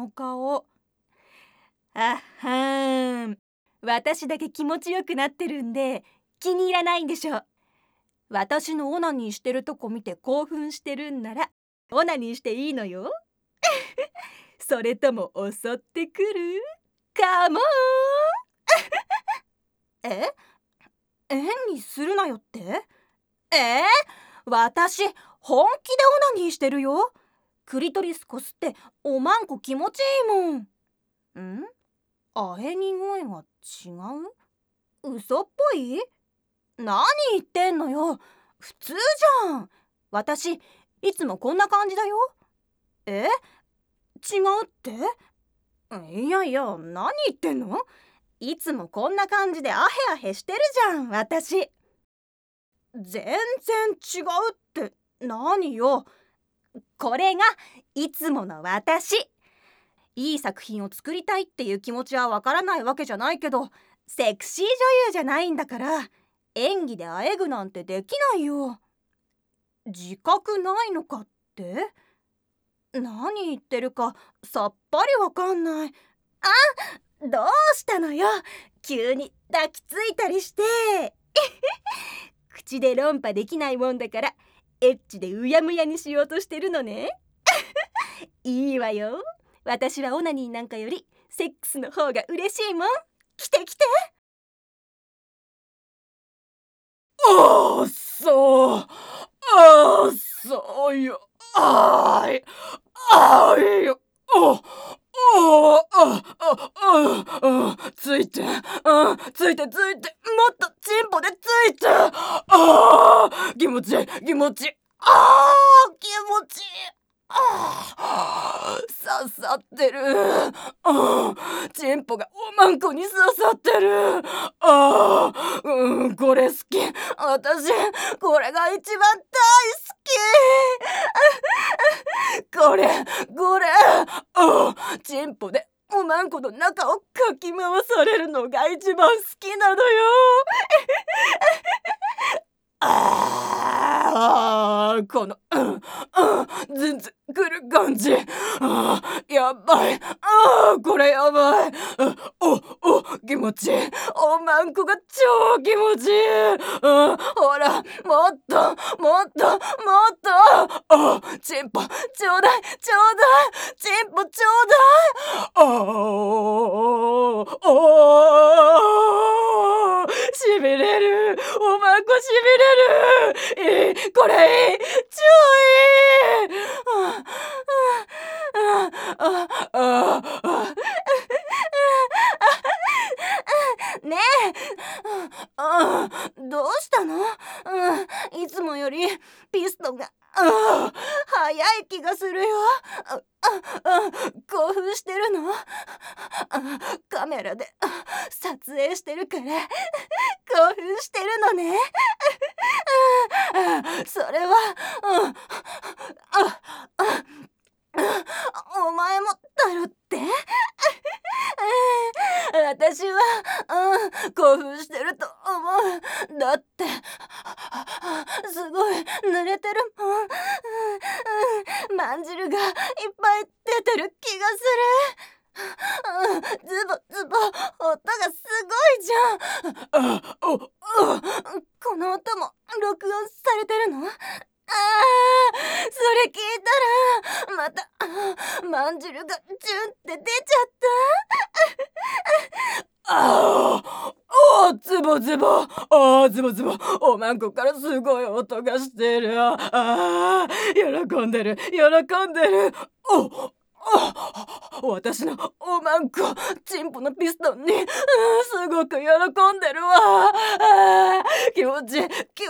の顔。あはーん、私だけ気持ちよくなってるんで気に入らないんでしょ。私のオナニーしてるとこ見て興奮してるんならオナニーしていいのよ。それとも襲ってくる？カモン。変にするなよって？私本気でオナニーしてるよ。クリトリスこすっておまんこ気持ちいいもん。あへに声が違う？嘘っぽい？何言ってんのよ。普通じゃん。私いつもこんな感じだよ。違うって？いやいや、何言ってんの？いつもこんな感じでアヘアヘしてるじゃん、私。全然違うって何よ。これがいつもの私。いい作品を作りたいっていう気持ちはわからないわけじゃないけど、セクシー女優じゃないんだから演技であえぐなんてできないよ。自覚ないのかって？何言ってるかさっぱりわかんない。どうしたのよ、急に抱きついたりして。口で論破できないもんだからエッチでうやむやにしようとしてるのね。いいわよ、私はオナニーなんかよりセックスの方が嬉しいもん。来て来て。 そうよ。あーい。あーいよ。ついて、ついて、もっとチンポでついて。気持ちいい、気持ちいい。気持ちいい。刺さってる。チンポがおまんこに刺さってる。これ好き。私これが一番大好き。これチンポでおまんこの中をかき回されるのが一番好きなのよ。このズンズンくる感じ。やばい。これやばい。気持ちいい。おまんこが超気持ちいい。ほら、もっとチンポちょうだい、チンポちょうだい。しびれる。おまんこしびれる。これいい。超いい。 ねえ、どうしたの？いつもよりピストンが早い気がするよ。興奮してるの？カメラで撮影してるから興奮してるのね。それはお前もだよって？私は興奮してると思う。だってすごい濡れてるもん。まんじるがいっぱい出てる気がする。ズボズボ音がすごいじゃん。この音も録音されてるの？それ聞いたらまたまんじるがジュンって出ちゃった。 ズボズボ、おまんこからすごい音がしてる。喜んでる。私のおまんこチンポのピストンにすごく喜んでるわ。気持ちいい。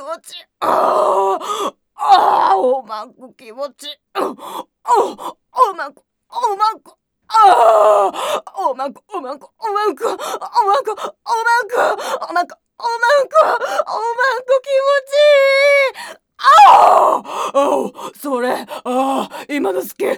おまんこ気持ちいい。おまんこおまんこ気持ちいい。それ今の好き。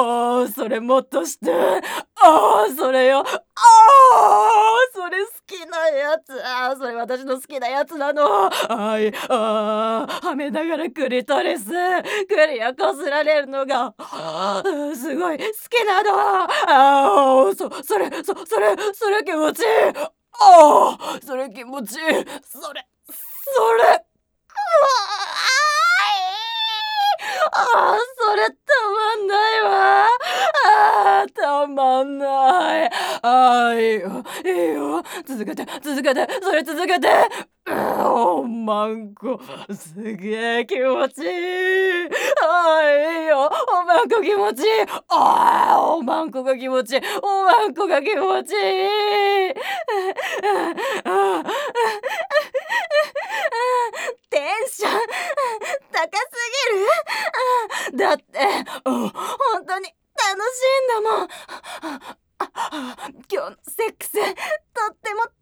それもっとして。それよ。それ好きなないやつ。それ私の好きなやつなの。はめながらクリトリス、クリをこすられるのがすごい好きなの。それ気持ちいい。それ気持ちいい。それそれたまんないわ。たまんない。いいよ続けて、それ続けて。おまんこすげえ気持ちいい。いいよ、おまんこ気持ちいい。おまんこが気持ちいい。おまんこが気持ちいい。 テンション高すぎる。だって本当に楽しいんだもん。今日のセックスとっても楽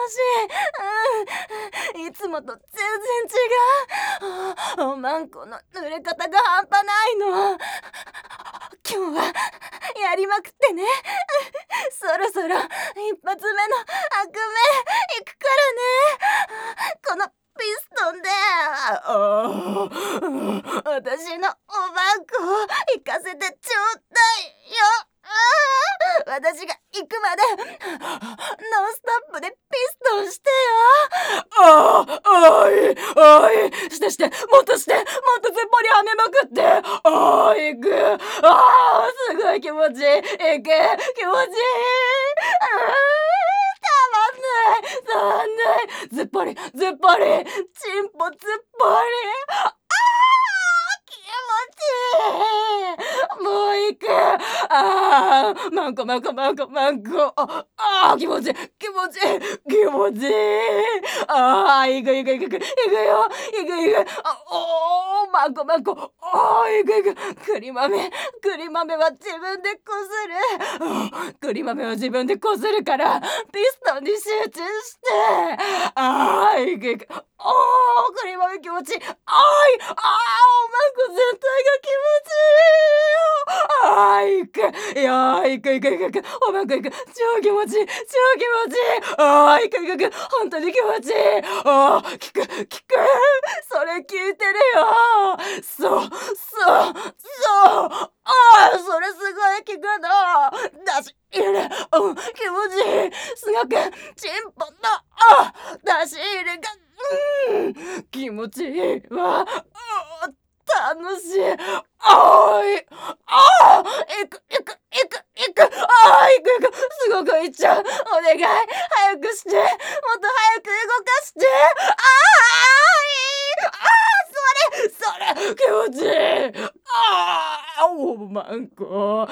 しい。いつもと全然違う。おまんこの濡れ方が半端ないの。今日はやりまくってね。そろそろ一発目の悪夢行くからね。このピストンで私のおまんこを行かせてちょうだいよ。私が行くまでノンストップでピストンしてよ。してもっとずっぽりはめまくって。行く。すごい気持ちいい。行く気持ちいい。たまんない。ずっぽりチンポずっぽり。気持ちいい。もう行く。マンコ。気持ちいい。行くよ。マンコ。行く。栗豆は自分でこする。栗豆は自分でこするからピストンに集中して。行く。栗豆気持ちいい。おまんこ全体が気持ちいい。行く。おまんこ行く。超気持ちいい。行く。本当に気持ちいい。聞く。それ聞いてるよ。そう。それすごい聞くの。出し入れ、気持ちいい。すごくチンポの出し入れが気持ちいいわ。楽しい。行く。すごく行っちゃう。お願い、早くして。もっと早く動かして。それ気持ちいい。おまんこ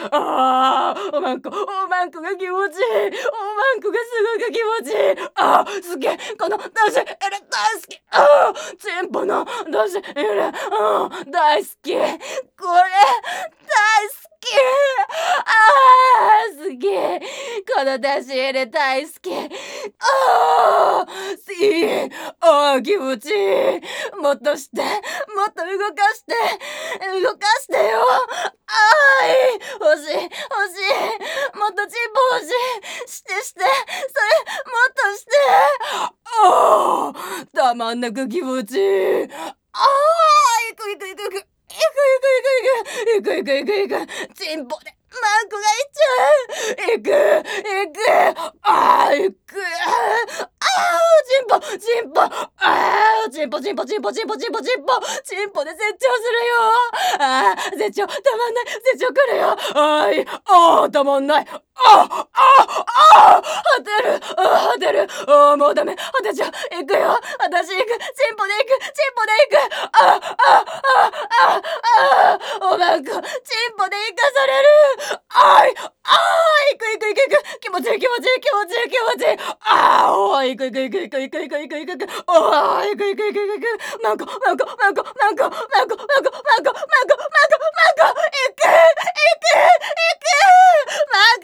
が気持ちいい。おまんこがすごく気持ちいい。すげえ、この出し入れ大好き。チンポの出し入れ大好き。これ大好き。すげえ、この出し入れ大好き。いい。気持ちいい。もっとして、もっと動かしてよ。欲しい。もっとチンポ欲しい。して。それ、もっとして。たまんなく気持ちいい。行く。チンポでマンコがいっちゃう。行く。チンポ。チンポで絶頂するよ。絶頂たまんない。絶頂来るよ。たまんない。果てる。もうダメ。果てちゃう。行くよ。私行く。チンポで行く。おまんこチンポで行かされる。行く。気持ちいい。マンコ。行く。マン